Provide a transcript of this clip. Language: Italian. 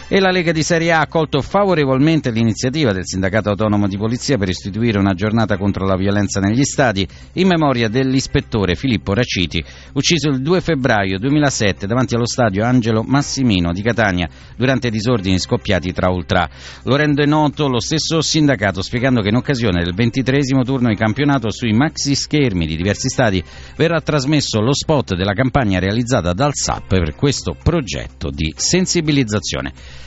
E la Lega di Serie A ha accolto favorevolmente l'iniziativa del Sindacato Autonomo di Polizia per istituire una giornata contro la violenza negli stadi in memoria dell'ispettore Filippo Raciti, ucciso il 2 febbraio 2007 davanti allo stadio Angelo Massimino di Catania durante disordini scoppiati tra ultrà. Lo rende noto lo stesso sindacato, spiegando che in occasione del 23esimo turno di campionato sui maxi schermi di diversi stadi verrà trasmesso lo spot della campagna realizzata dal SAP per questo progetto di sensibilizzazione.